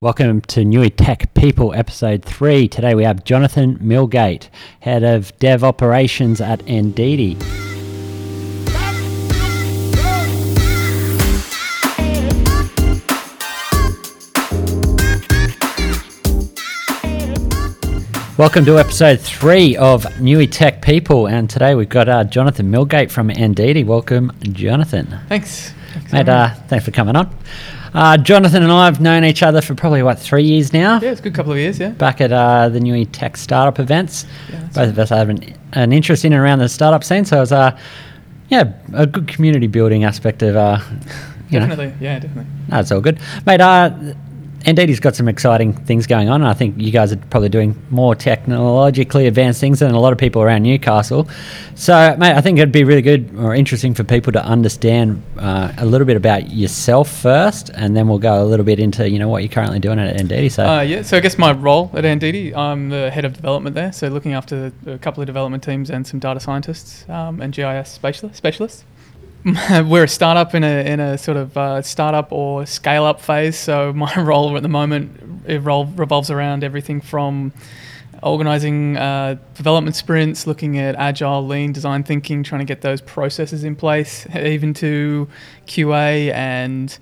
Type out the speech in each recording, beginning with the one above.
Welcome to Nui Tech People, Episode 3. Today we have Jonathan Milgate, Head of Dev Operations at Ndidi. Welcome to Episode 3 of Nui Tech People, and today we've got Jonathan Milgate from Ndidi. Welcome, Jonathan. Thanks. Mate, thanks for coming on. Jonathan and I have known each other for probably, 3 years now? Yeah, it's a good couple of years, yeah. Back at the Nui Tech startup events. Yeah, both of us have an interest in and around the startup scene, so it was a good community building aspect of, Definitely. That's all good. Mate, Ndidi's got some exciting things going on. I think you guys are probably doing more technologically advanced things than a lot of people around Newcastle. So, mate, I think it'd be really good or interesting for people to understand a little bit about yourself first, and then we'll go a little bit into, what you're currently doing at Ndidi. So I guess my role at Ndidi, I'm the head of development there, so looking after a couple of development teams and some data scientists and GIS specialists. We're a startup in a sort of startup or scale-up phase, so my role at the moment revolves around everything from organising development sprints, looking at agile, lean design thinking, trying to get those processes in place, even to QA and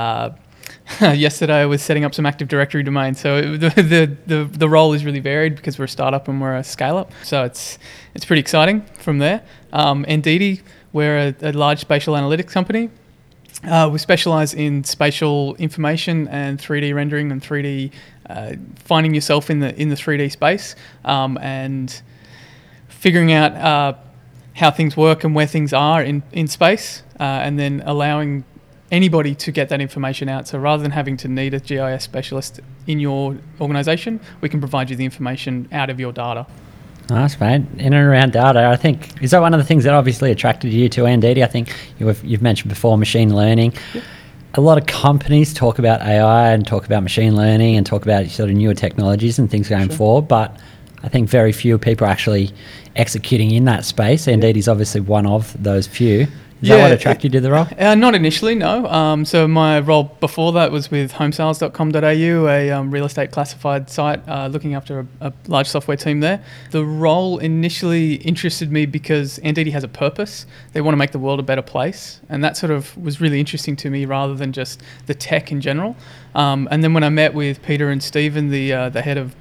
yesterday I was setting up some Active Directory domains. So the role is really varied because we're a startup and we're a scale-up. So it's pretty exciting from there. Ndidi, we're a large spatial analytics company. We specialise in spatial information and 3D rendering and 3D finding yourself in the 3D space and figuring out how things work and where things are in space, and then allowing anybody to get that information out. So rather than having to need a GIS specialist in your organisation, we can provide you the information out of your data. Nice, mate. In and around data, I think, is that one of the things that obviously attracted you to Ndidi? I think you've mentioned before machine learning. Yep. A lot of companies talk about AI and talk about machine learning and talk about sort of newer technologies and things going forward, but I think very few people are actually executing in that space. Ndidi is obviously one of those few. Is that what attracted you to the role? Not initially, no. So my role before that was with homesales.com.au, a real estate classified site, looking after a large software team there. The role initially interested me because Ndidi has a purpose. They want to make the world a better place. And that sort of was really interesting to me rather than just the tech in general. And then when I met with Peter and Stephen, the head of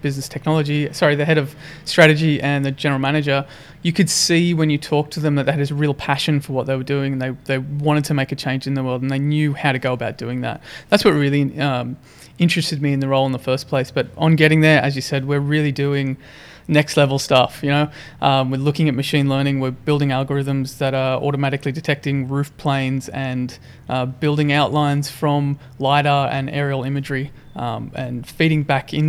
the head of strategy and the general manager, you could see when you talked to them that they had this real passion for what they were doing, and they wanted to make a change in the world, and they knew how to go about doing that. That's what really interested me in the role in the first place. But on getting there, as you said, we're really doing next level stuff. We're looking at machine learning. We're building algorithms that are automatically detecting roof planes and building outlines from LiDAR and aerial imagery, and feeding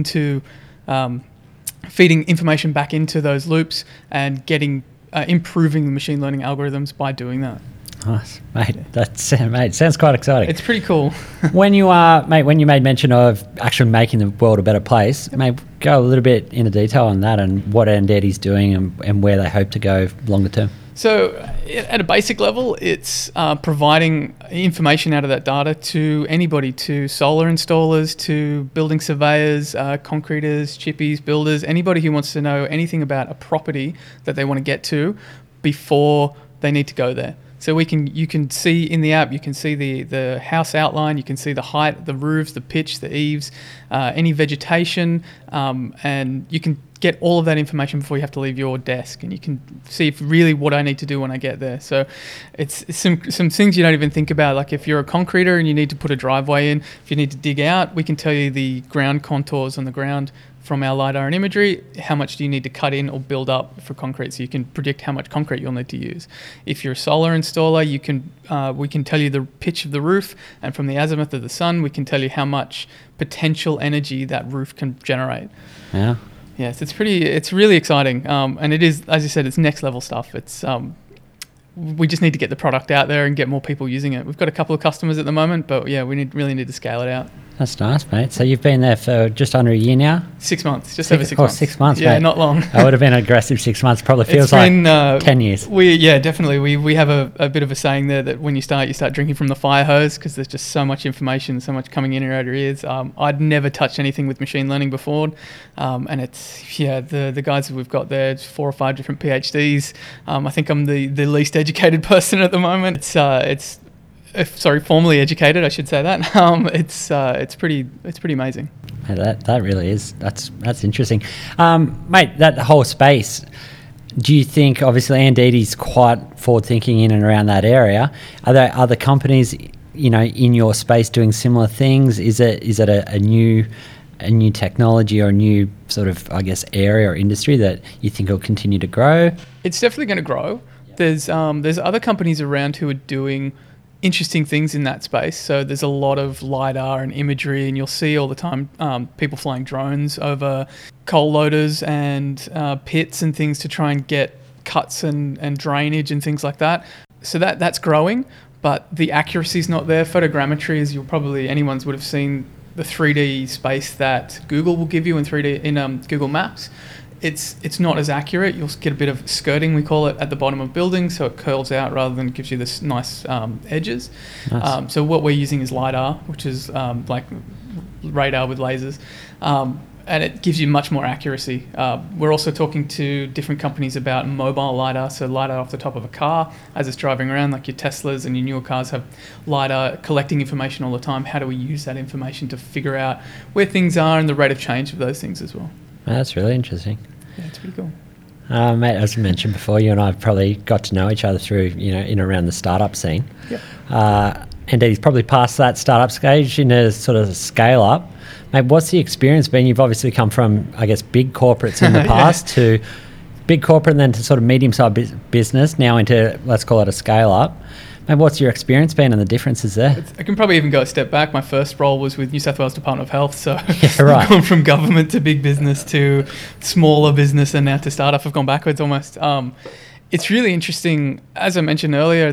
information back into those loops and improving the machine learning algorithms by doing that. Nice, mate. Sounds quite exciting. It's pretty cool. When you made mention of actually making the world a better place, mate, go a little bit into detail on that and what Ndidi's doing and where they hope to go longer term. So at a basic level, it's providing information out of that data to anybody, to solar installers, to building surveyors, concreters, chippies, builders, anybody who wants to know anything about a property that they want to get to before they need to go there. So you can see in the app, you can see the house outline, you can see the height, the roofs, the pitch, the eaves, any vegetation, and you can get all of that information before you have to leave your desk, and you can see really what I need to do when I get there. So it's some things you don't even think about, like if you're a concreter and you need to put a driveway in, if you need to dig out, we can tell you the ground contours on the ground from our LiDAR and imagery. How much do you need to cut in or build up for concrete, so you can predict how much concrete you'll need to use. If you're a solar installer, we can tell you the pitch of the roof, and from the azimuth of the sun, we can tell you how much potential energy that roof can generate. Yeah. Yes, it's really exciting, and it is, as you said, it's next level stuff. It's we just need to get the product out there and get more people using it. We've got a couple of customers at the moment, but yeah, we really need to scale it out. That's nice, mate. So you've been there for just under a year now? 6 months, just over 6 months. 6 months, yeah, mate. not long. That would have been an aggressive 6 months. Probably feels It's been, 10 years. Yeah, definitely. We have a bit of a saying there that when you start drinking from the fire hose because there's just so much information, so much coming in and out of your ears. I'd never touched anything with machine learning before, and it's the guys that we've got there, it's 4 or 5 different PhDs. I think I'm the least educated person at the moment. Formally educated, I should say that. It's pretty amazing. Yeah, that really is. That's interesting, mate. That whole space. Do you think, obviously, Anditi's quite forward thinking in and around that area? Are there other companies, in your space doing similar things? Is it a new technology or a new sort of, I guess, area or industry that you think will continue to grow? It's definitely going to grow. There's other companies around who are doing interesting things in that space. So there's a lot of LiDAR and imagery, and you'll see all the time people flying drones over coal loaders and pits and things to try and get cuts and drainage and things like that. So that's growing, but the accuracy is not there. Photogrammetry, as anyone's would have seen the 3D space that Google will give you in 3D in Google Maps. It's not as accurate. You'll get a bit of skirting, we call it, at the bottom of buildings, so it curls out rather than gives you this nice edges. Nice. So what we're using is LiDAR, which is like radar with lasers, and it gives you much more accuracy. We're also talking to different companies about mobile LiDAR, so LiDAR off the top of a car as it's driving around, like your Teslas and your newer cars have LiDAR collecting information all the time. How do we use that information to figure out where things are and the rate of change of those things as well? That's really interesting. Yeah, it's pretty cool. Mate, as I mentioned before, you and I have probably got to know each other through, in and around the startup scene. Yep. And he's probably past that startup stage in a sort of scale up. Mate, what's the experience been? You've obviously come from, I guess, big corporates in the past to big corporate and then to sort of medium-sized business, now into, let's call it a scale up. And what's your experience been and the differences there? I can probably even go a step back. My first role was with New South Wales Department of Health, so yeah, right. I've gone from government to big business to smaller business and now to startup. I've gone backwards almost. It's really interesting. As I mentioned earlier,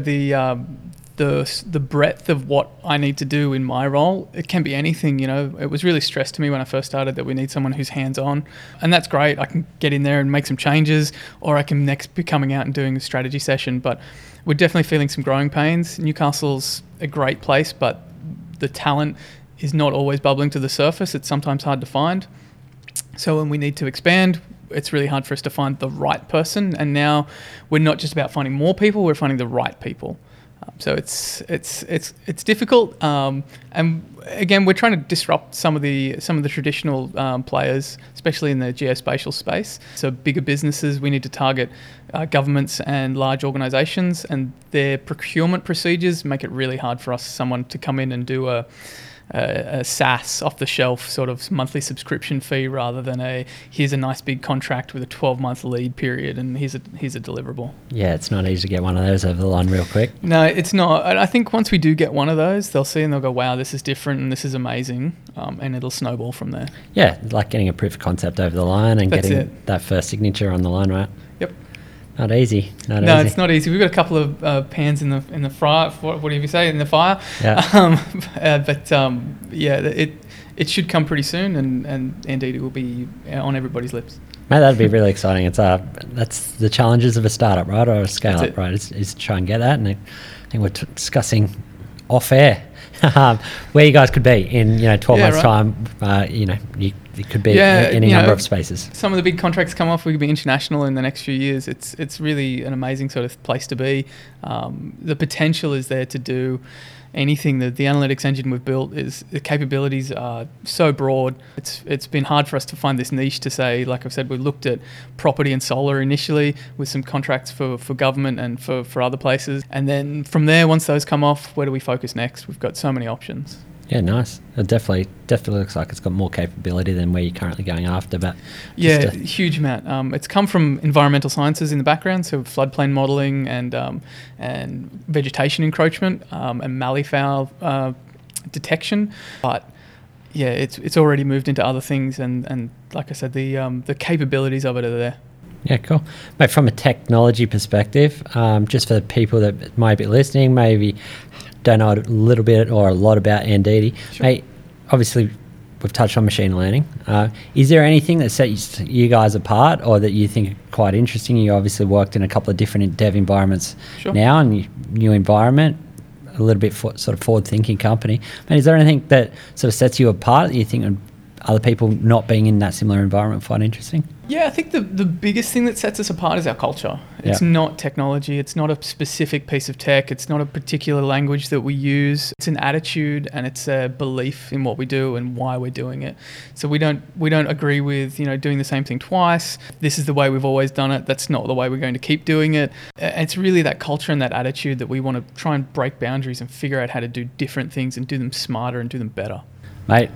the breadth of what I need to do in my role, it can be anything. It was really stressed to me when I first started that we need someone who's hands-on, and that's great. I can get in there and make some changes, or I can next be coming out and doing a strategy session, but we're definitely feeling some growing pains. Newcastle's a great place, but the talent is not always bubbling to the surface. It's sometimes hard to find. So when we need to expand, it's really hard for us to find the right person. And now we're not just about finding more people, we're finding the right people. So it's difficult, and again, we're trying to disrupt some of the traditional players, especially in the geospatial space. So bigger businesses, we need to target governments and large organisations, and their procurement procedures make it really hard for someone to come in and do a SaaS off-the-shelf sort of monthly subscription fee rather than here's a nice big contract with a 12-month lead period and here's a deliverable. Yeah, it's not easy to get one of those over the line real quick. No, it's not. And I think once we do get one of those, they'll see and they'll go, wow, this is different and this is amazing, and it'll snowball from there. Yeah, like getting a proof of concept over the line and getting that first signature on the line, right? Yep. Not easy. No, it's not easy. We've got a couple of pans in the fire. What do you say, in the fire? Yeah. It should come pretty soon, and indeed it will be on everybody's lips. Mate, that'd be really exciting. It's that's the challenges of a startup, right, or a scale up, right? Is to try and get that, and I think we're discussing off air where you guys could be in 12 months' time. It could be any number of spaces. Some of the big contracts come off. We could be international in the next few years. It's really an amazing sort of place to be. The potential is there to do anything. The analytics engine we've built the capabilities are so broad. It's been hard for us to find this niche to say, like I've said, we looked at property and solar initially with some contracts for government and for other places. And then from there, once those come off, where do we focus next? We've got so many options. Yeah, nice. It definitely looks like it's got more capability than where you're currently going after. But huge amount. It's come from environmental sciences in the background, so floodplain modelling and vegetation encroachment and malleefowl detection. But yeah, it's already moved into other things, and like I said, the capabilities of it are there. Yeah, cool. Mate, from a technology perspective, just for the people that might be listening, maybe don't know a little bit or a lot about Anditi. Sure. Mate, obviously we've touched on machine learning. Is there anything that sets you guys apart or that you think are quite interesting? You obviously worked in a couple of different dev environments now, and new environment, a little bit sort of forward-thinking company. But is there anything that sort of sets you apart that you think other people not being in that similar environment find interesting? Yeah, I think the biggest thing that sets us apart is our culture. It's not technology. It's not a specific piece of tech. It's not a particular language that we use. It's an attitude and it's a belief in what we do and why we're doing it. So we don't agree with, doing the same thing twice. This is the way we've always done it. That's not the way we're going to keep doing it. It's really that culture and that attitude that we want to try and break boundaries and figure out how to do different things and do them smarter and do them better. Mate,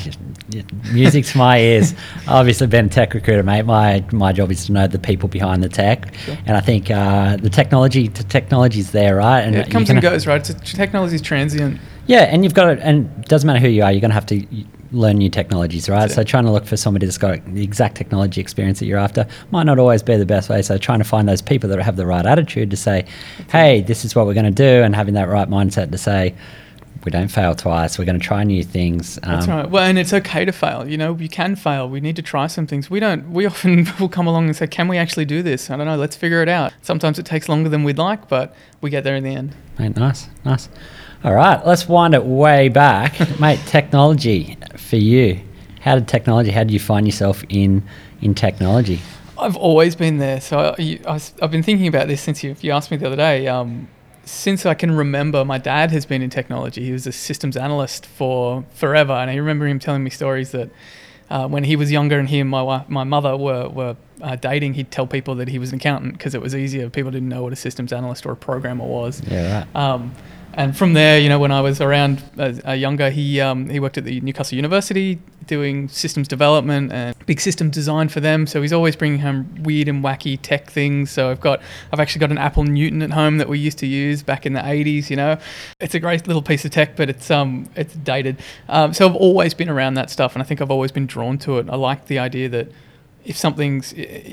music's my ears. I've obviously been a tech recruiter, mate. My job is to know the people behind the tech. Sure. And I think the technology's there, right? And it comes and goes, right? Technology's transient. Yeah, and you've got to, and it doesn't matter who you are, you're going to have to learn new technologies, right? So trying to look for somebody that's got the exact technology experience that you're after might not always be the best way. So trying to find those people that have the right attitude to say, hey, this is what we're going to do, and having that right mindset to say, we don't fail twice. We're going to try new things. That's right. Well, and it's okay to fail. You can fail. We need to try some things. We often will come along and say, can we actually do this? I don't know. Let's figure it out. Sometimes it takes longer than we'd like, but we get there in the end. Mate, nice. All right. Let's wind it way back. Mate, technology for you. How did you find yourself in technology? I've always been there. So I've been thinking about this since you asked me the other day. Since I can remember, my dad has been in technology. He was a systems analyst for forever, and I remember him telling me stories that when he was younger and he and my mother were dating, he'd tell people that he was an accountant because it was easier. People didn't know what a systems analyst or a programmer was. Yeah, right. And from there, when I was around younger, he worked at the Newcastle University doing systems development and big system design for them. So he's always bringing home weird and wacky tech things. So I've actually got an Apple Newton at home that we used to use back in the 80s. It's a great little piece of tech, but it's dated. So I've always been around that stuff, and I think I've always been drawn to it. I like the idea that if something's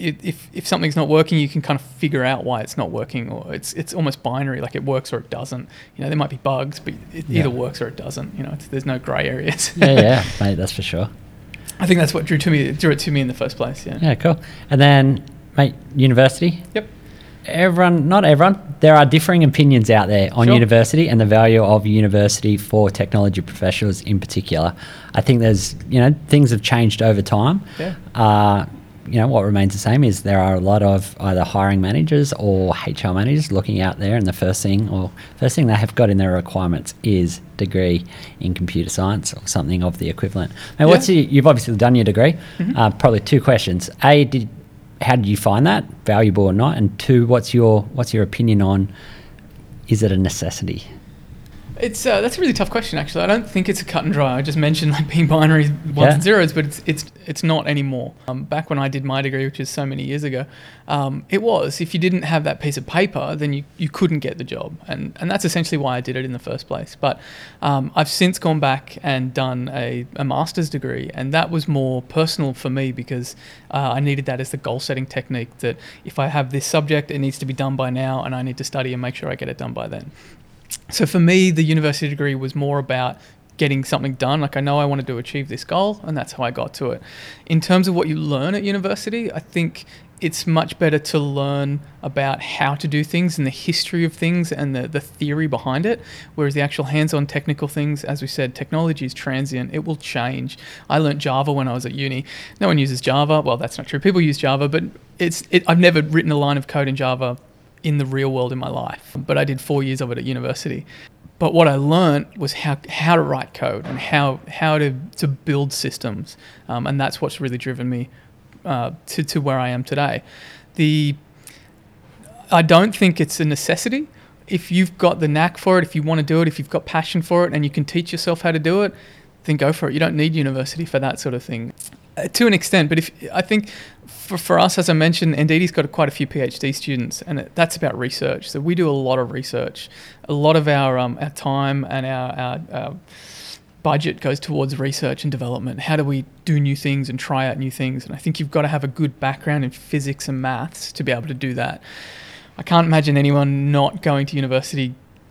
not working, you can kind of figure out why it's not working, or it's almost binary, like it works or it doesn't. There might be bugs, but it either works or it doesn't. There's no grey areas. yeah, mate, that's for sure. I think that's what drew it to me in the first place. Yeah, cool. And then, mate, university. Yep. Not everyone. There are differing opinions out there on university and the value of university for technology professionals in particular. I think there's, things have changed over time. Yeah. What remains the same is there are a lot of either hiring managers or HR managers looking out there, and the first thing they have got in their requirements is degree in computer science or something of the equivalent. Now, you've obviously done your degree. Mm-hmm. Probably two questions. How did you find that valuable or not? And two, what's your opinion on, is it a necessity? That's a really tough question, actually. I don't think it's a cut and dry. I just mentioned being binary ones and zeros, but it's not anymore. Back when I did my degree, which is so many years ago, it was, if you didn't have that piece of paper, then you couldn't get the job. And that's essentially why I did it in the first place. But I've since gone back and done a master's degree, and that was more personal for me because I needed that as the goal-setting technique, that if I have this subject, it needs to be done by now, and I need to study and make sure I get it done by then. So for me, the university degree was more about getting something done. Like, I know I wanted to achieve this goal, and that's how I got to it. In terms of what you learn at university, I think it's much better to learn about how to do things and the history of things and the theory behind it, whereas the actual hands-on technical things, as we said, technology is transient. It will change. I learned Java when I was at uni. No one uses Java. Well, that's not true. People use Java, but I've never written a line of code in Java in the real world in my life, but I did 4 years of it at university. But what I learned was how to write code and how to build systems, and that's what's really driven me to where I am today. I don't think it's a necessity. If you've got the knack for it, if you want to do it, if you've got passion for it, and you can teach yourself how to do it, then go for it. You don't need university for that sort of thing. To an extent, but I think for us, as I mentioned, Ndedi's got quite a few PhD students, and that's about research. So we do a lot of research. A lot of our time and our budget goes towards research and development. How do we do new things and try out new things? And I think you've got to have a good background in physics and maths to be able to do that. I can't imagine anyone not going to university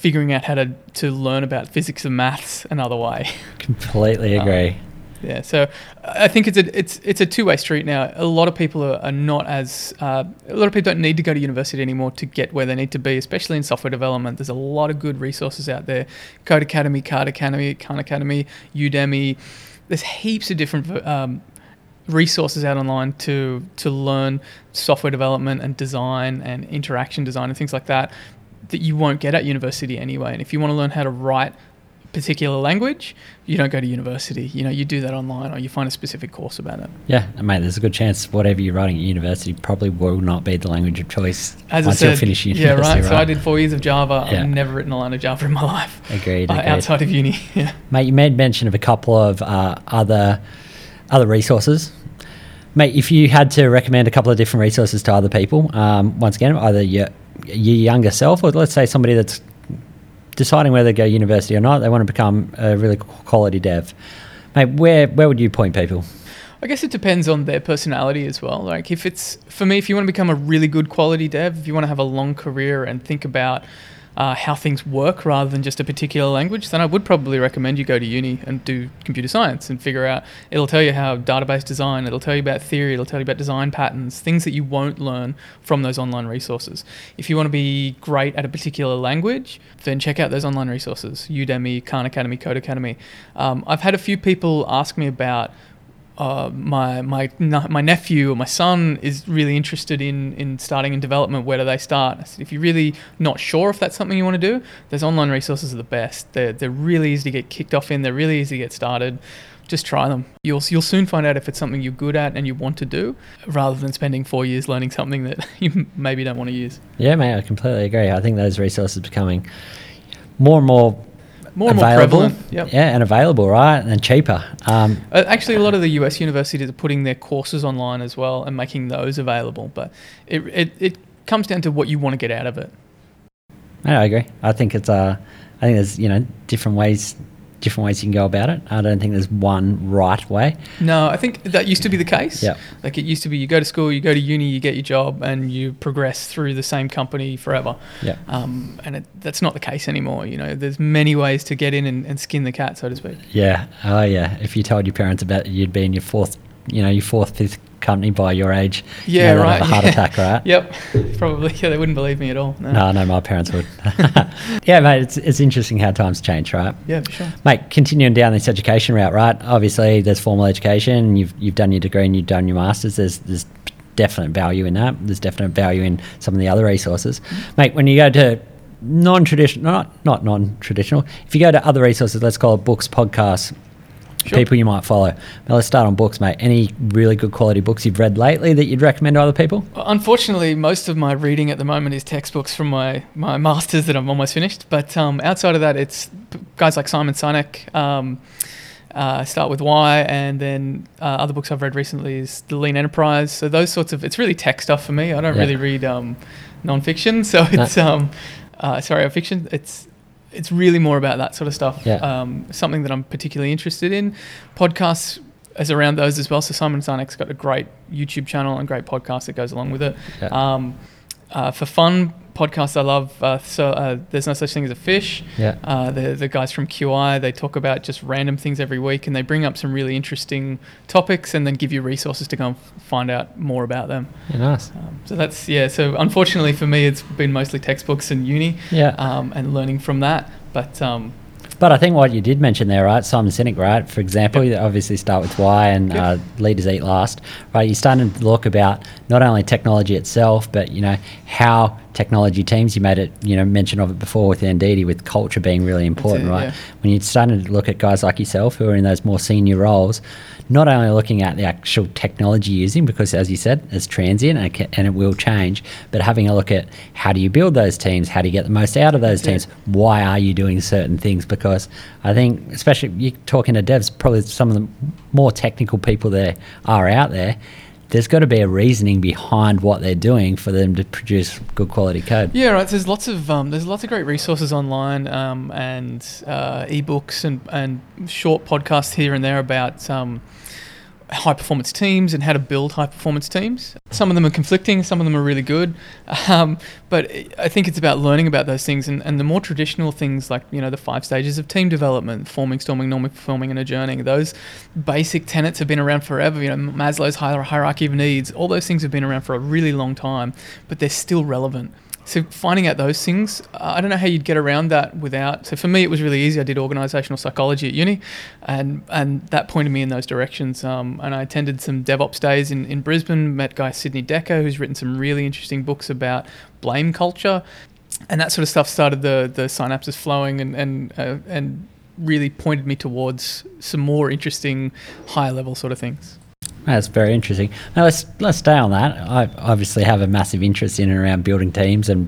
figuring out how to learn about physics and maths another way. Completely agree. Yeah, so I think it's a two-way street now. A lot of people are not as a lot of people don't need to go to university anymore to get where they need to be, especially in software development. There's a lot of good resources out there: Code Academy, Khan Academy, Udemy. There's heaps of different resources out online to learn software development and design and interaction design and things like that you won't get at university anyway. And if you want to learn how to write particular language, you don't go to university. You do that online, or you find a specific course about it. Yeah, mate, there's a good chance whatever you're writing at university probably will not be the language of choice As once I said, you finish university. Yeah, right. right? So I did 4 years of Java. Yeah. I've never written a line of Java in my life. Agreed. Outside of uni. Yeah. Mate, you made mention of a couple of other resources. Mate, if you had to recommend a couple of different resources to other people, once again, either your younger self, or let's say somebody that's deciding whether to go university or not, they want to become a really quality dev. Mate, where would you point people? I guess it depends on their personality as well. Like if you want to become a really good quality dev, if you want to have a long career and think about how things work rather than just a particular language, then I would probably recommend you go to uni and do computer science and figure out, it'll tell you how database design, it'll tell you about theory, it'll tell you about design patterns, things that you won't learn from those online resources. If you want to be great at a particular language, then check out those online resources, Udemy, Khan Academy, Code Academy. I've had a few people ask me about my nephew or my son is really interested in starting in development. Where do they start? I said, if you're really not sure if that's something you want to do, those online resources are the best. They're really easy to get kicked off in. They're really easy to get started. Just try them. You'll soon find out if it's something you're good at and you want to do, rather than spending 4 years learning something that you maybe don't want to use. Yeah, mate, I completely agree. I think those resources are becoming more and more available, prevalent. Yep. Yeah, and available, right, and cheaper. Actually, a lot of the US universities are putting their courses online as well and making those available. But it comes down to what you want to get out of it. Yeah, I agree. I think there's different ways you can go about it. I don't think there's one right way. No, I think that used to be the case. Yeah. Like it used to be, you go to school, you go to uni, you get your job, and you progress through the same company forever. Yeah. And that's not the case anymore. There's many ways to get in and skin the cat, so to speak. Yeah. Oh, yeah. If you told your parents about you'd be in your fourth, fifth company by your age, yeah, they'd right. have a heart attack, right? Yep. Probably. Yeah, they wouldn't believe me at all. No, my parents would. Yeah, mate, it's interesting how times change, right? Yeah, for sure. Mate, continuing down this education route, right? Obviously, there's formal education. You've done your degree and you've done your masters. There's definite value in that. There's definite value in some of the other resources, mate. When you go to non-traditional, not non-traditional, if you go to other resources, let's call it books, podcasts. Sure. People you might follow. Now let's start on books, mate. Any really good quality books you've read lately that you'd recommend to other people? Unfortunately, most of my reading at the moment is textbooks from my masters that I'm almost finished. But outside of that, it's guys like Simon Sinek, Start With Why, and then other books I've read recently is The Lean Enterprise. So those sorts of, it's really tech stuff for me. I don't really read non-fiction, so it's fiction. It's really more about that sort of stuff. Yeah. Something that I'm particularly interested in. Podcasts is around those as well. So Simon Sinek's got a great YouTube channel and great podcast that goes along with it. Yeah. For fun podcasts I love, There's No Such Thing as a Fish. Yeah. The guys from QI, they talk about just random things every week, and they bring up some really interesting topics and then give you resources to go and find out more about them. Yeah, nice. So unfortunately for me, it's been mostly textbooks and uni. Yeah. And learning from that. But I think what you did mention there, right, Simon Sinek, right, for example, you obviously Start With Why and Leaders Eat Last, right, you're starting to look about not only technology itself, but, how technology teams, you made it, mention of it before with Anditi, with culture being really important, right? Yeah. When you're starting to look at guys like yourself who are in those more senior roles, not only looking at the actual technology using, because as you said, it's transient and it will change, but having a look at how do you build those teams, how do you get the most out of those teams, why are you doing certain things? Because I think, especially you're talking to devs, probably some of the more technical people there are out there, there's got to be a reasoning behind what they're doing for them to produce good quality code. Yeah, right. There's lots of great resources online and ebooks and short podcasts here and there about high performance teams and how to build high performance teams. Some of them are conflicting, some of them are really good. But I think it's about learning about those things, and the more traditional things like, the 5 stages of team development, forming, storming, norming, performing, and adjourning. Those basic tenets have been around forever. Maslow's hierarchy of needs, all those things have been around for a really long time, but they're still relevant. So finding out those things, I don't know how you'd get around that without. So for me, it was really easy. I did organisational psychology at uni, and that pointed me in those directions. And I attended some DevOps days in Brisbane. Met guy Sidney Dekker, who's written some really interesting books about blame culture, and that sort of stuff started the synapses flowing and really pointed me towards some more interesting, higher level sort of things. That's very interesting. Now let's stay on that. I obviously have a massive interest in and around building teams and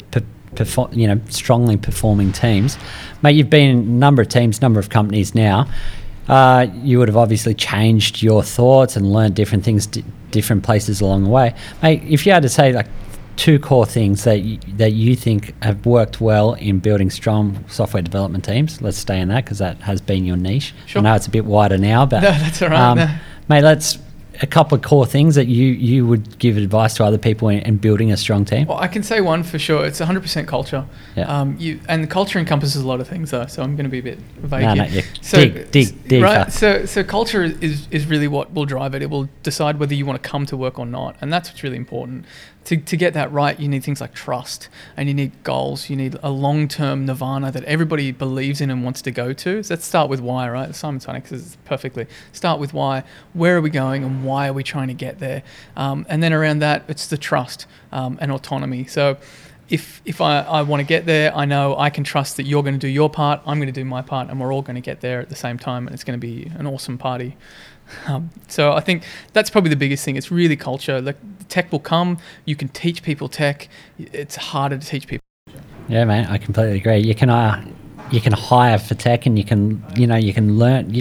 strongly performing teams. Mate, you've been in a number of teams, number of companies now. You would have obviously changed your thoughts and learned different things, different places along the way. Mate, if you had to say like 2 core things that you think have worked well in building strong software development teams, let's stay in that because that has been your niche. Sure. I know it's a bit wider now, but no, that's all right. No. Mate, let's a couple of core things that you would give advice to other people in building a strong team. Well, I can say one for sure. It's 100% culture. Yeah. And culture encompasses a lot of things though, so I'm going to be a bit vague No, here. So, dig. Right. So culture is really what will drive it. It will decide whether you want to come to work or not, and that's what's really important. To get that right, you need things like trust, and you need goals. You need a long-term nirvana that everybody believes in and wants to go to. So let's start with why, right? Simon Sinek says it perfectly. Start with why. Where are we going, and why are we trying to get there? And then around that, it's the trust and autonomy. So if I want to get there, I know I can trust that you're going to do your part, I'm going to do my part, and we're all going to get there at the same time, and it's going to be an awesome party. So I think that's probably the biggest thing. It's really culture. Like, tech will come. You can teach people tech. It's harder to teach people. Yeah, mate, I completely agree. You can hire for tech, and you can learn.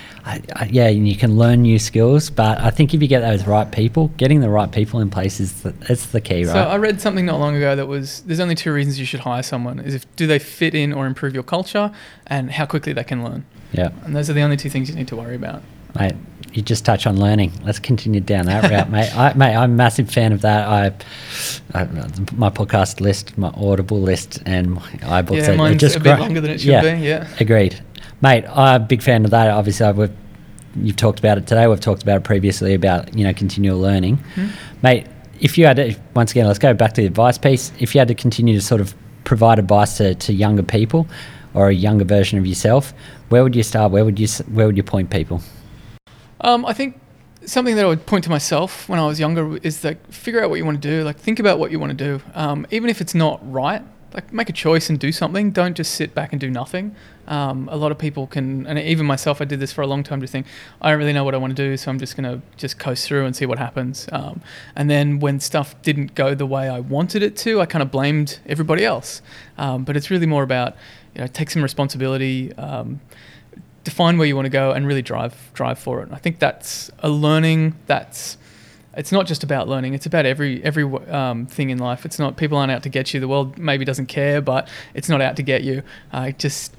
You can learn new skills. But I think if you get those right people, getting the right people in place is the key, right? So I read something not long ago that was, there's only 2 reasons you should hire someone: is do they fit in or improve your culture, and how quickly they can learn. Yeah. And those are the only 2 things you need to worry about. Mate, you just touch on learning. Let's continue down that route, mate. I'm a massive fan of that. My podcast list, my Audible list, and my iBooks. Yeah, mine's just a bit longer than it should be. Yeah, agreed, mate. I'm a big fan of that. Obviously, you've talked about it today. We've talked about it previously about continual learning, mate. If you had to, once again, let's go back to the advice piece. If you had to continue to sort of provide advice to younger people or a younger version of yourself, where would you start? Where would you point people? I think something that I would point to myself when I was younger is like, figure out what you want to do. Like, think about what you want to do. Even if it's not right, like, make a choice and do something. Don't just sit back and do nothing. A lot of people can, and even myself, I did this for a long time, just think, I don't really know what I want to do, so I'm just going to just coast through and see what happens. And then when stuff didn't go the way I wanted it to, I kind of blamed everybody else. But it's really more about, take some responsibility, define where you want to go, and really drive for it. I think that's a learning it's not just about learning, it's about every thing in life. It's not, people aren't out to get you. The world maybe doesn't care, but it's not out to get you. Just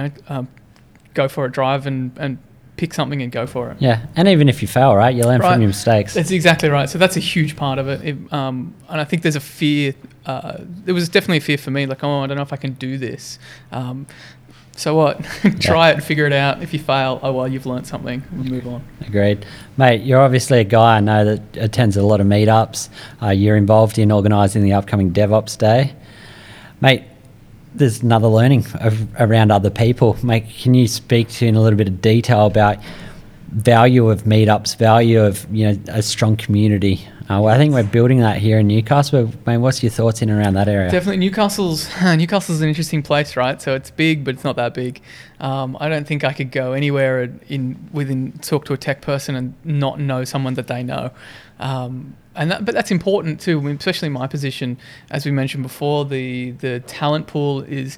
go for it, drive and pick something and go for it. Yeah, and even if you fail, right, you learn from your mistakes. That's exactly right. So that's a huge part of it. And I think there's a fear, there was definitely a fear for me, like, I don't know if I can do this. So what? Try it, figure it out. If you fail, you've learned something. We'll move on. Agreed. Mate, you're obviously a guy I know that attends a lot of meetups. You're involved in organising the upcoming DevOps Day. Mate, there's another learning around other people. Mate, can you speak to in a little bit of detail about value of meetups, value of a strong community? I think we're building that here in Newcastle. Mate, what's your thoughts in and around that area? Definitely, Newcastle's an interesting place, right? So it's big, but it's not that big. I don't think I could go anywhere talk to a tech person and not know someone that they know. But that's important too, especially in my position. As we mentioned before, the talent pool is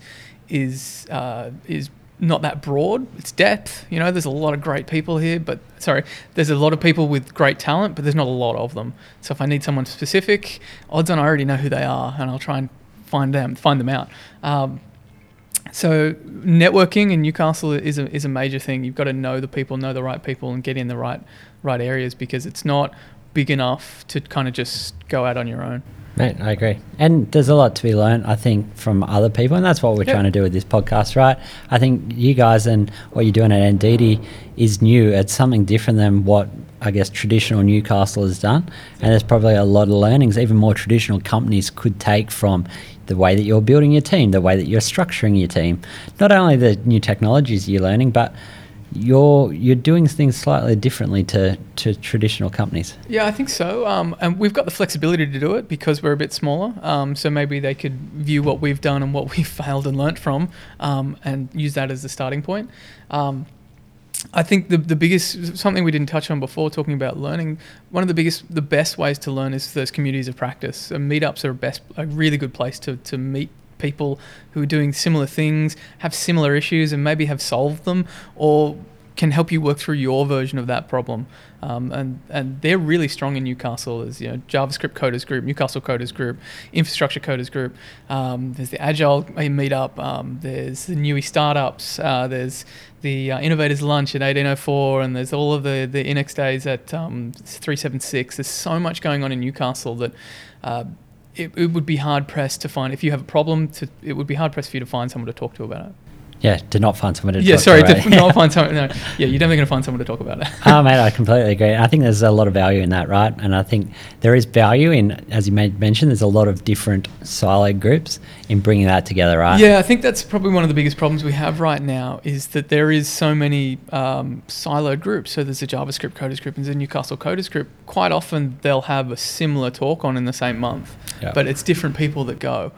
not that broad. It's depth. There's a lot of great people here, there's a lot of people with great talent, but there's not a lot of them. So if I need someone specific, odds on I already know who they are, and I'll try and find them out. So networking in Newcastle is a major thing. You've got to know the people, know the right people, and get in the right areas, because it's not big enough to kind of just go out on your own. Mate, I agree. And there's a lot to be learned, I think, from other people, and that's what we're trying to do with this podcast, right? I think you guys and what you're doing at Ndidi is new. It's something different than what, I guess, traditional Newcastle has done, and there's probably a lot of learnings even more traditional companies could take from the way that you're building your team, the way that you're structuring your team. Not only the new technologies you're learning, but you're doing things slightly differently to traditional companies. Yeah, I think so. And we've got the flexibility to do it because we're a bit smaller. So maybe they could view what we've done and what we've failed and learnt from, and use that as the starting point. I think the biggest, something we didn't touch on before talking about learning, one of the best ways to learn is those communities of practice. So meetups are a really good place to meet people who are doing similar things, have similar issues, and maybe have solved them, or can help you work through your version of that problem. And they're really strong in Newcastle. There's JavaScript Coders Group, Newcastle Coders Group, Infrastructure Coders Group. There's the Agile meetup. There's the Newy Startups. There's the Innovators Lunch at 1804, and there's all of the Inex days at 376. There's so much going on in Newcastle that it would be hard pressed to find, if you have a problem, it would be hard pressed for you to find someone to talk to about it. Yeah, to not find someone to talk to. Right? To not find someone. No, yeah, you're definitely going to find someone to talk about it. Oh, mate, I completely agree. I think there's a lot of value in that, right? And I think there is value in, as you mentioned, there's a lot of different siloed groups in bringing that together, right? Yeah, I think that's probably one of the biggest problems we have right now, is that there is so many siloed groups. So there's a JavaScript Coders Group and there's a Newcastle Coders Group. Quite often they'll have a similar talk on in the same month, but it's different people that go.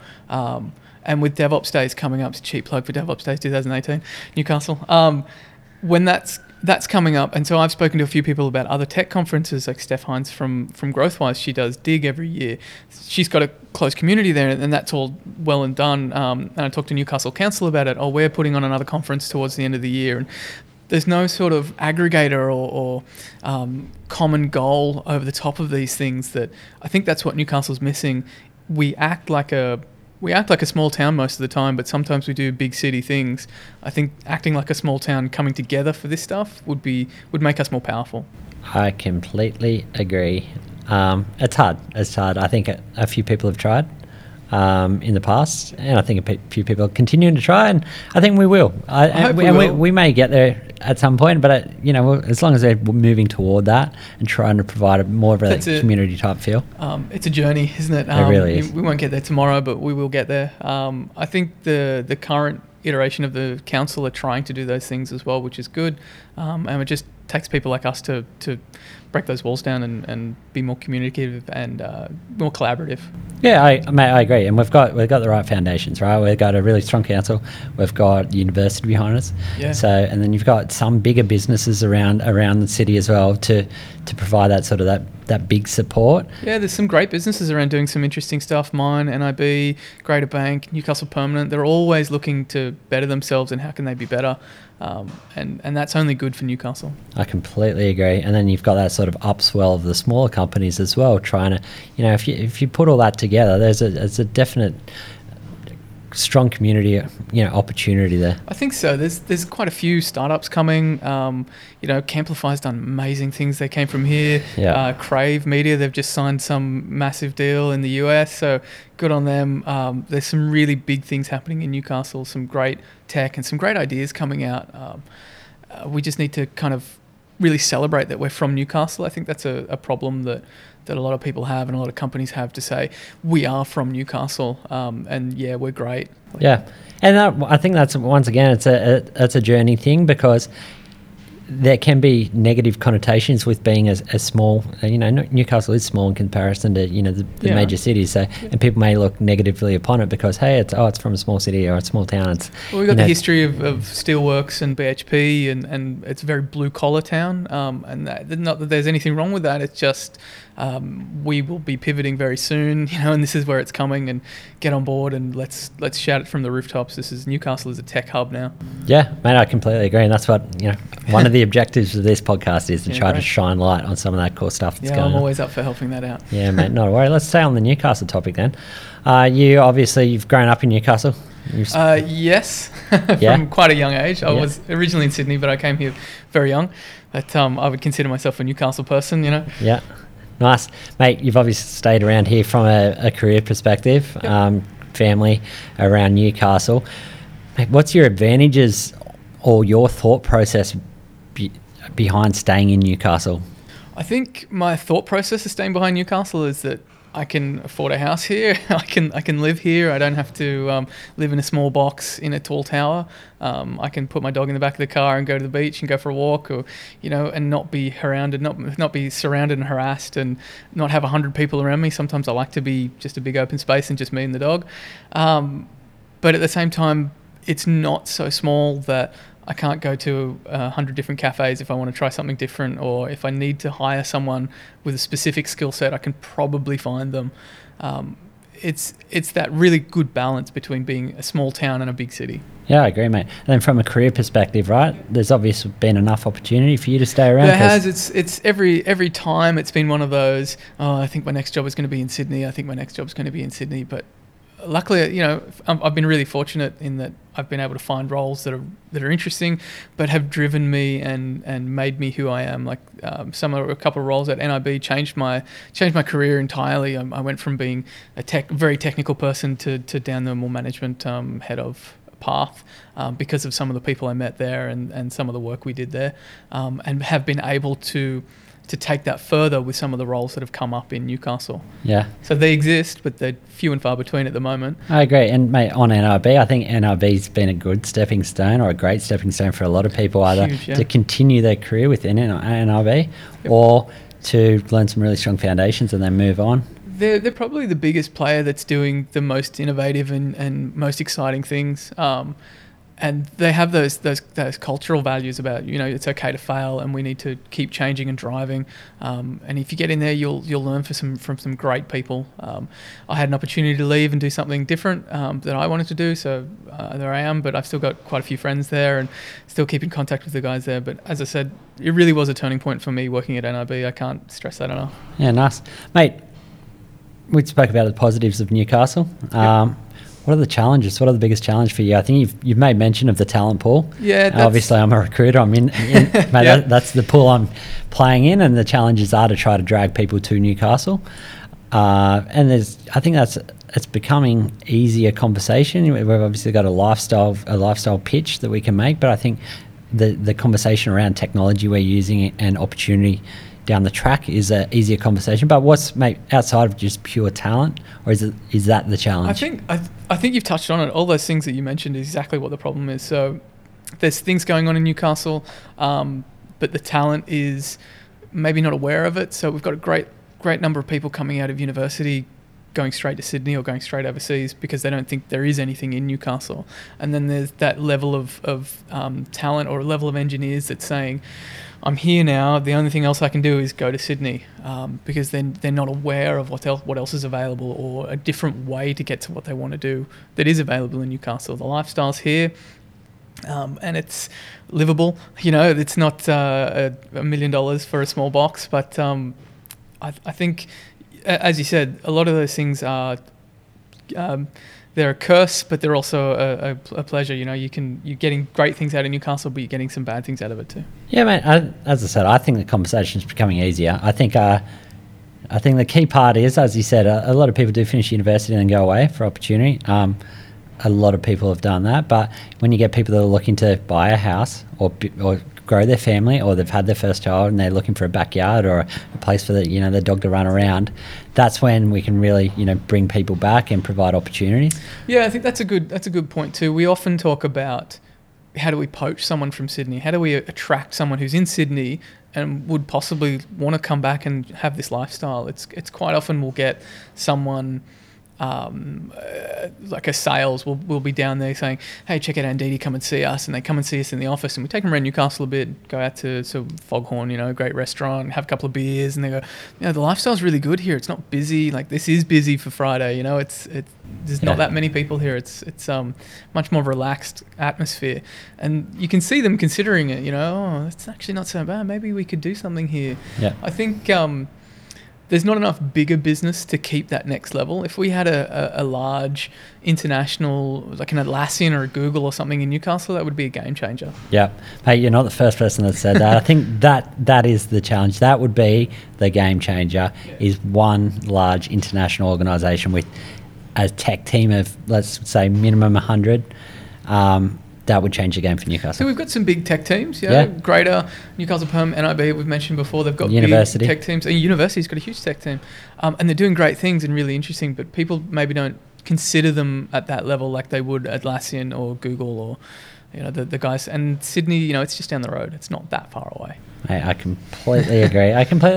And with DevOps Days coming up, it's a cheap plug for DevOps Days 2018, Newcastle. When that's coming up, and so I've spoken to a few people about other tech conferences, like Steph Hines from Growthwise. She does Dig every year. She's got a close community there, and that's all well and done. And I talked to Newcastle Council about it. Oh, we're putting on another conference towards the end of the year, and there's no sort of aggregator or common goal over the top of these things. That I think that's what Newcastle's missing. We act like a small town most of the time, but sometimes we do big city things. I think acting like a small town, coming together for this stuff would make us more powerful. I completely agree. It's hard. I think a few people have tried in the past, and I think a few people are continuing to try, and I think we will. We may get there at some point, but as long as they're moving toward that and trying to provide more of a community type feel. It's a journey, isn't it? It really is. We won't get there tomorrow, but we will get there. I think the current iteration of the council are trying to do those things as well, which is good, and it just takes people like us to break those walls down and be more communicative and more collaborative. Yeah, I agree, and we've got the right foundations, right? We've got a really strong council. We've got the university behind us. Yeah. So, and then you've got some bigger businesses around the city as well to provide that sort of that big support. Yeah, there's some great businesses around doing some interesting stuff. Mine, NIB, Greater Bank, Newcastle Permanent. They're always looking to better themselves and how can they be better. And that's only good for Newcastle. I completely agree. And then you've got that sort of upswell of the smaller companies as well, trying to, if you put all that together, there's a definite strong community, opportunity there. I think so. There's quite a few startups coming. Camplify's done amazing things. They came from here. Yeah. Crave Media, they've just signed some massive deal in the US. So good on them. There's some really big things happening in Newcastle. Some great tech and some great ideas coming out. We just need to kind of really celebrate that we're from Newcastle. I think that's a problem that a lot of people have and a lot of companies have, to say we are from Newcastle, and yeah, we're great. Yeah, and I think that's, once again, it's a journey thing, because there can be negative connotations with being a small, Newcastle is small in comparison to, the major cities. So, and people may look negatively upon it because, hey, it's from a small city or a small town. We've got the history of Steelworks and BHP, and it's a very blue collar town. And not that there's anything wrong with that. It's just, we will be pivoting very soon, and this is where it's coming, and get on board and let's shout it from the rooftops. Newcastle is a tech hub now. Yeah, mate, I completely agree. And that's what, one of the objectives of this podcast is to try to shine light on some of that cool stuff that's going on. I'm always up for helping that out. Yeah, mate, not a worry. Let's stay on the Newcastle topic then. You've grown up in Newcastle. Yes, Yeah? from quite a young age. I Yeah. was originally in Sydney, but I came here very young. But I would consider myself a Newcastle person, you know. Yeah. Nice. Mate, you've obviously stayed around here from a career perspective, Yep. family around Newcastle. Mate, what's your advantages or your thought process behind staying in Newcastle? I think my thought process of staying behind Newcastle is that I can afford a house here. I can live here. I don't have to live in a small box in a tall tower. I can put my dog in the back of the car and go to the beach and go for a walk, or and not be surrounded, not be surrounded and harassed, and not have 100 people around me. Sometimes I like to be just a big open space and just me and the dog. But at the same time, it's not so small that I can't go to 100 different cafes if I want to try something different, or if I need to hire someone with a specific skill set, I can probably find them. It's that really good balance between being a small town and a big city. Yeah, I agree, mate. And then from a career perspective, right, there's obviously been enough opportunity for you to stay around. There has. It's every time it's been one of those, I think my next job is going to be in Sydney. I think my next job is going to be in Sydney. But luckily, I've been really fortunate in that I've been able to find roles that are interesting, but have driven me and made me who I am. Like a couple of roles at NIB changed my career entirely. I went from being a very technical person to down the more management head of path because of some of the people I met there and some of the work we did there, and have been able to take that further with some of the roles that have come up in Newcastle. Yeah. So they exist, but they're few and far between at the moment. I agree. And mate, on NIB, I think NIB's been a good stepping stone, or a great stepping stone for a lot of people, either Huge, yeah. to continue their career within NIB or to learn some really strong foundations and then move on. They're probably the biggest player that's doing the most innovative and most exciting things. And they have those cultural values about, it's okay to fail and we need to keep changing and driving. And if you get in there, you'll learn from some great people. I had an opportunity to leave and do something different that I wanted to do, so there I am. But I've still got quite a few friends there and still keep in contact with the guys there. But as I said, it really was a turning point for me working at NIB. I can't stress that enough. Yeah, nice. Mate, we spoke about the positives of Newcastle. Yep. What are the challenges? What are the biggest challenge for you? I think you've made mention of the talent pool. Yeah, obviously I'm a recruiter. I'm in mate, Yeah. that's the pool I'm playing in, and the challenges are to try to drag people to Newcastle. And I think it's becoming easier conversation. We've obviously got a lifestyle pitch that we can make, but I think the conversation around technology we're using and opportunity down the track is an easier conversation. But what's, mate, outside of just pure talent, or is that the challenge? I think you've touched on it. All those things that you mentioned is exactly what the problem is. So there's things going on in Newcastle, but the talent is maybe not aware of it. So we've got a great number of people coming out of university going straight to Sydney or going straight overseas because they don't think there is anything in Newcastle. And then there's that level of talent or level of engineers that's saying, I'm here now, the only thing else I can do is go to Sydney, because then they're not aware of what else is available, or a different way to get to what they want to do that is available in Newcastle. The lifestyle's here, and it's livable. It's not $1 million for a small box, but I think, as you said, a lot of those things are they're a curse, but they're also a pleasure. You're getting great things out of Newcastle, but you're getting some bad things out of it too. Yeah, mate. As I said, I think the conversation is becoming easier. I think the key part is, as you said, a lot of people do finish university and then go away for opportunity. A lot of people have done that, but when you get people that are looking to buy a house or grow their family, or they've had their first child and they're looking for a backyard or a place for their dog to run around, that's when we can really bring people back and provide opportunities. Yeah, I think that's a good point too. We often talk about how do we poach someone from Sydney? How do we attract someone who's in Sydney and would possibly want to come back and have this lifestyle? It's quite often we'll get someone like a sales will be down there saying, hey, check out Andini, come and see us. And they come and see us in the office, and we take them around Newcastle a bit, go out to Foghorn, a great restaurant, have a couple of beers, and they go, the lifestyle's really good here. It's not busy. Like, this is busy for Friday, there's not that many people here. It's much more relaxed atmosphere, and you can see them considering it, it's actually not so bad. Maybe we could do something here. Yeah. I think there's not enough bigger business to keep that next level. If we had a large international, like an Atlassian or a Google or something in Newcastle, that would be a game changer. Yeah. Hey, you're not the first person that said that. I think that is the challenge. That would be the game changer, is one large international organisation with a tech team of, let's say, minimum 100. That would change the game for Newcastle. So we've got some big tech teams, Greater, Newcastle Perm, NIB, we've mentioned before. They've got University. big tech teams. And University's got a huge tech team. And they're doing great things and really interesting, but people maybe don't consider them at that level like they would Atlassian or Google or the guys. And Sydney, it's just down the road. It's not that far away. I completely agree.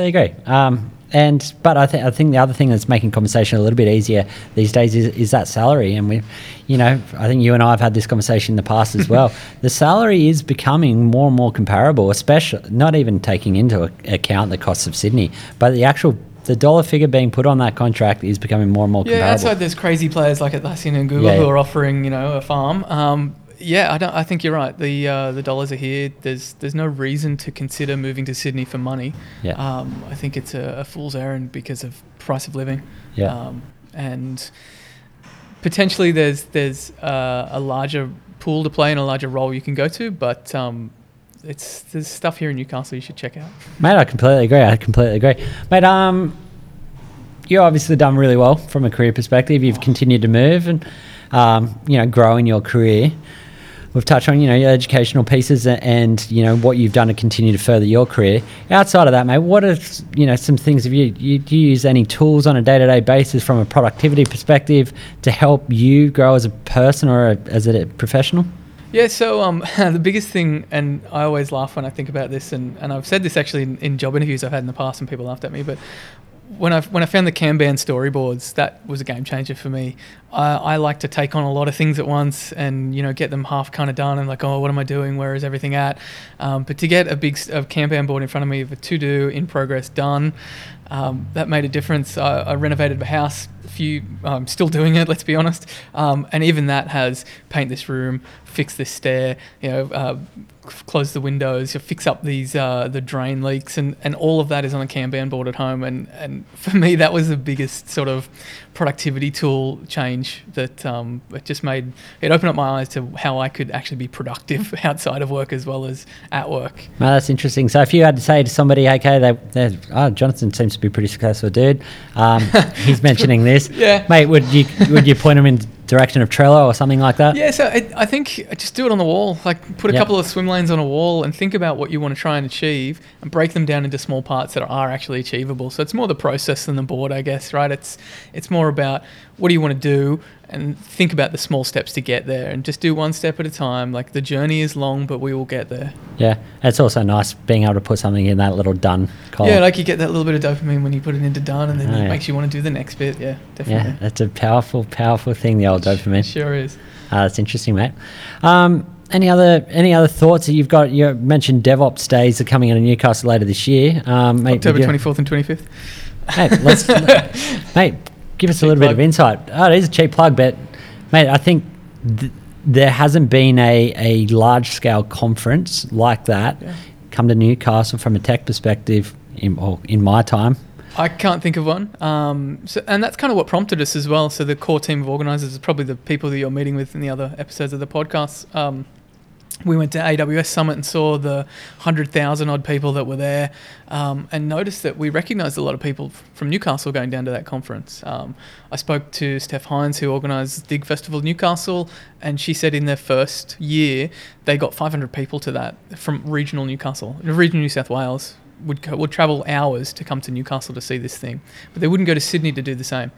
But I think the other thing that's making conversation a little bit easier these days is that salary. And I think you and I have had this conversation in the past as well. The salary is becoming more and more comparable, especially not even taking into account the costs of Sydney, but the dollar figure being put on that contract is becoming more and more comparable. Yeah, outside there's crazy players like Atlassian and Google who are offering, a farm. I think you're right. The dollars are here. There's no reason to consider moving to Sydney for money. Yeah. I think it's a fool's errand because of price of living. Yeah. And potentially there's a larger pool to play and a larger role you can go to, but there's stuff here in Newcastle you should check out. Mate, I completely agree. Mate, you've obviously done really well from a career perspective. You've continued to move and grow in your career. We've touched on, your educational pieces and what you've done to continue to further your career. Outside of that, mate, what are, some things, do you use any tools on a day-to-day basis from a productivity perspective to help you grow as a person or as a professional? Yeah, so the biggest thing, and I always laugh when I think about this, and I've said this actually in job interviews I've had in the past and people laughed at me, but when I found the Kanban storyboards, that was a game changer for me. I like to take on a lot of things at once and get them half kind of done and like, oh, what am I doing? Where is everything at? But to get a big Kanban board in front of me with to do, in progress, done, that made a difference. I renovated the house. I'm still doing it, let's be honest. And even that has paint this room, fix this stair, close the windows, fix up these the drain leaks, and all of that is on a Kanban board at home. And for me, that was the biggest sort of productivity tool change that it opened up my eyes to how I could actually be productive outside of work as well as at work. No, that's interesting. So if you had to say to somebody, okay, Jonathan seems to be a pretty successful dude. He's mentioning this. Yeah. Mate, would you point him in direction of Trello or something like that? Yeah, so I think just do it on the wall. Like put a couple of swim lanes on a wall and think about what you want to try and achieve and break them down into small parts that are actually achievable. So it's more the process than the board, I guess, right? It's more about what do you want to do and think about the small steps to get there and just do one step at a time. Like the journey is long, but we will get there. Yeah, it's also nice being able to put something in that little done column. Yeah, like you get that little bit of dopamine when you put it into done and then it makes you want to do the next bit. Yeah, definitely. Yeah, that's a powerful thing, the old dopamine. Sure is. That's interesting, mate. Any other thoughts that you've got? You mentioned DevOps days are coming into Newcastle later this year. Mate, October 24th and 25th. Hey, mate, give us a little bit of insight. Oh, it is a cheap plug, but mate, I think there hasn't been a large-scale conference like that come to Newcastle from a tech perspective in my time. I can't think of one. And that's kind of what prompted us as well. So the core team of organisers is probably the people that you're meeting with in the other episodes of the podcast. We went to AWS Summit and saw the 100,000 odd people that were there, and noticed that we recognised a lot of people from Newcastle going down to that conference. I spoke to Steph Hines, who organised Dig Festival Newcastle, and she said in their first year they got 500 people to that from regional Newcastle, regional New South Wales. Would travel hours to come to Newcastle to see this thing, but they wouldn't go to Sydney to do the same.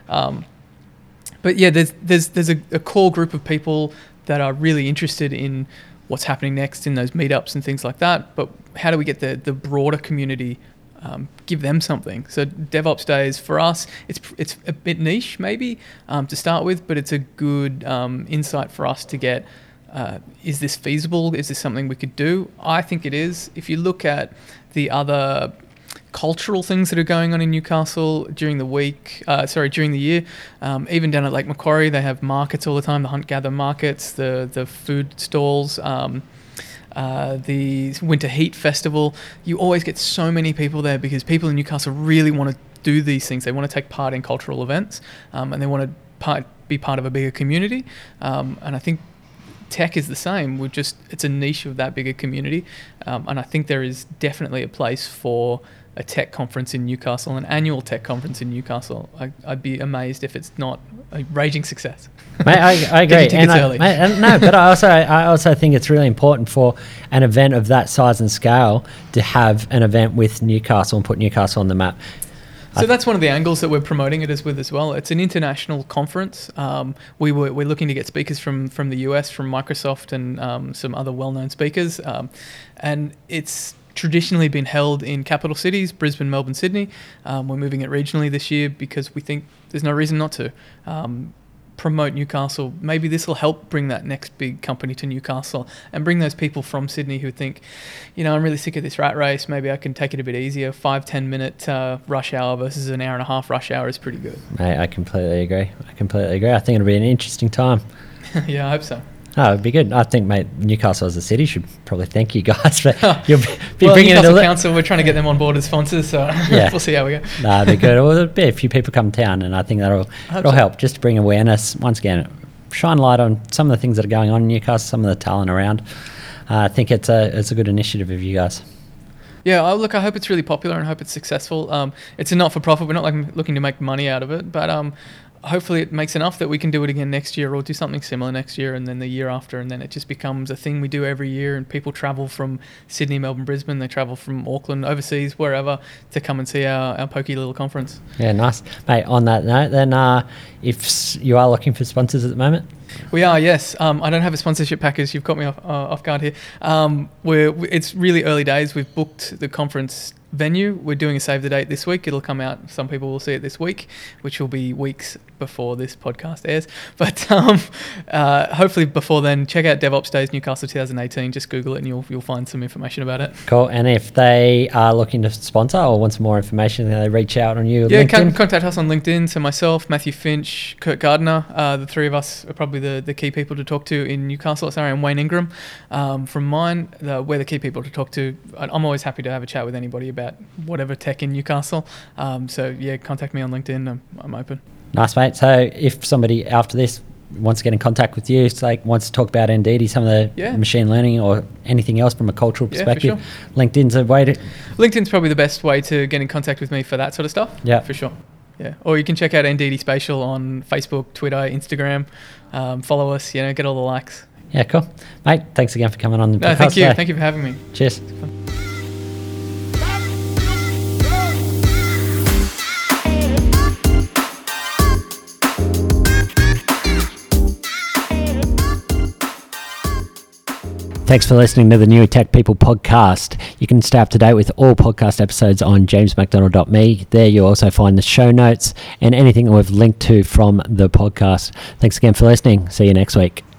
But yeah, there's a core group of people that are really interested in what's happening next in those meetups and things like that. But how do we get the broader community, give them something? So DevOps Days for us, it's a bit niche maybe to start with, but it's a good insight for us to get. Is this feasible? Is this something we could do? I think it is. If you look at the other cultural things that are going on in Newcastle during the year, even down at Lake Macquarie, they have markets all the time, the hunt-gather markets, the food stalls. the Winter Heat Festival. You always get so many people there because people in Newcastle really want to do these things. They want to take part in cultural events, and they want to be part of a bigger community. And I think tech is the same. It's a niche of that bigger community, and I think there is definitely a place for a tech conference in Newcastle, an annual tech conference in Newcastle. I'd be amazed if it's not a raging success. Mate, I agree. But I also think it's really important for an event of that size and scale to have an event with Newcastle and put Newcastle on the map. So that's one of the angles that we're promoting it as well. It's an international conference. We're looking to get speakers from the US, from Microsoft, and some other well-known speakers. And it's traditionally been held in capital cities, Brisbane, Melbourne, Sydney. We're moving it regionally this year because we think there's no reason not to. Promote Newcastle. Maybe this will help bring that next big company to Newcastle and bring those people from Sydney who think, I'm really sick of this rat race. Maybe I can take it a bit easier. 5-10 minute rush hour versus an hour and a half rush hour is pretty good. Mate, I completely agree. I think it'll be an interesting time. Yeah, I hope so. Oh, it'd be good. I think, mate, Newcastle as a city should probably thank you guys for you'll be well, bringing Newcastle Council. We're trying to get them on board as sponsors, so yeah. We'll see how we go. Nah, it'd be good. Well, there'll be a few people come to town, and I think it'll help just to bring awareness. Once again, shine light on some of the things that are going on in Newcastle, some of the talent around. I think it's a good initiative of you guys. Yeah, I hope it's really popular and I hope it's successful. It's a not-for-profit. We're not looking to make money out of it, but hopefully it makes enough that we can do it again next year or do something similar next year and then the year after, and then it just becomes a thing we do every year, and people travel from Sydney, Melbourne, Brisbane, they travel from Auckland, overseas, wherever, to come and see our pokey little conference. Yeah, nice. Mate, on that note then, if you are looking for sponsors at the moment? We are, yes. I don't have a sponsorship package. You've caught me off guard here. It's really early days. We've booked the conference venue. We're doing a save the date this week. It'll come out. Some people will see it this week, which will be weeks before this podcast airs. But hopefully before then, check out DevOps Days Newcastle 2018. Just Google it and you'll find some information about it. Cool. And if they are looking to sponsor or want some more information, they reach out on you. Yeah, LinkedIn? Contact us on LinkedIn. So myself, Matthew Finch, Kurt Gardner, the three of us are probably the key people to talk to in Newcastle. Sorry, and Wayne Ingram from mine. We're the key people to talk to. I'm always happy to have a chat with anybody about whatever tech in Newcastle. So yeah, contact me on LinkedIn. I'm open. Nice, mate. So if somebody after this wants to get in contact with you, wants to talk about NDT, some of the machine learning or anything else from a cultural perspective, for sure. LinkedIn's a way to... LinkedIn's probably the best way to get in contact with me for that sort of stuff. Yeah. For sure. Yeah. Or you can check out NDT Spatial on Facebook, Twitter, Instagram. Follow us, get all the likes. Yeah, cool. Mate, thanks again for coming on the podcast. Thank you. Today. Thank you for having me. Cheers. Thanks for listening to the New Tech People podcast. You can stay up to date with all podcast episodes on jamesmcdonald.me. There you'll also find the show notes and anything that we've linked to from the podcast. Thanks again for listening. See you next week.